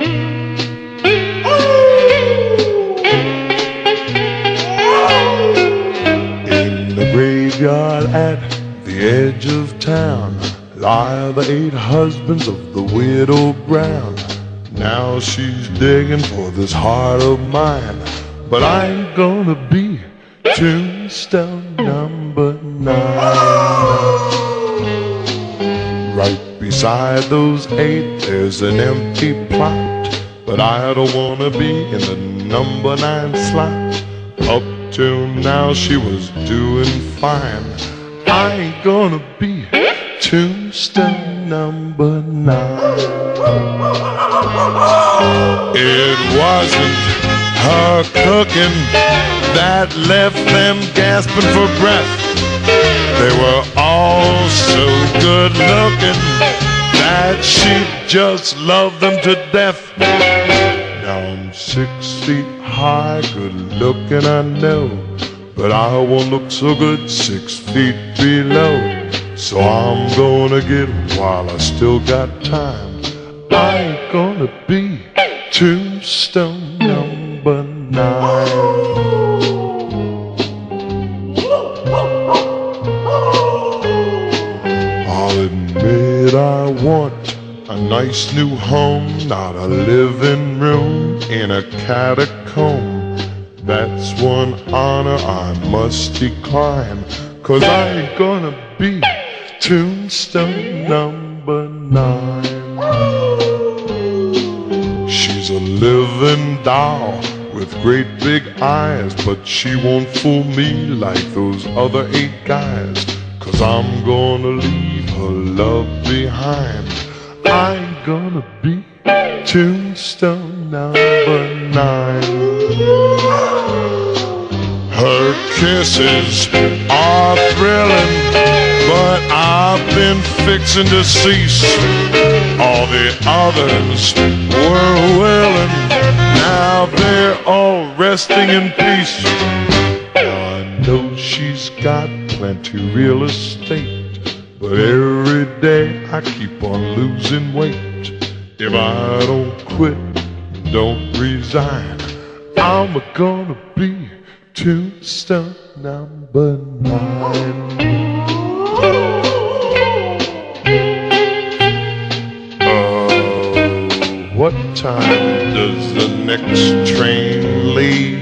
In the graveyard at the edge of town lie the 8 husbands of the widow Brown. Now she's digging for this heart of mine, but I ain't gonna be tombstone number 9. Right beside those 8 there's an empty plot, but I don't wanna be in the number 9 slot. Up till now she was doing fine. I ain't gonna be tombstone number 9. It wasn't her cooking that left them gasping for breath. They were all so good looking that she just loved them to death. Now I'm 6 feet high, good looking I know, but I won't look so good 6 feet below. So I'm gonna get while I still got time. I ain't gonna be tombstone number 9. I'll admit I want a nice new home, not a living room in a catacomb. That's one honor I must decline, 'cause I ain't gonna be tombstone number 9. She's a living doll with great big eyes, but she won't fool me like those other 8 guys, 'cause I'm gonna leave her love behind. I ain't gonna be tombstone number 9. Her kisses are thrilling, but I've been fixing to cease. All the others were willing, now they're all resting in peace. Now I know she's got plenty real estate, but every day I keep on losing weight. If I don't quit, don't resign, I'm gonna be tombstone number 9. What time does the next train leave?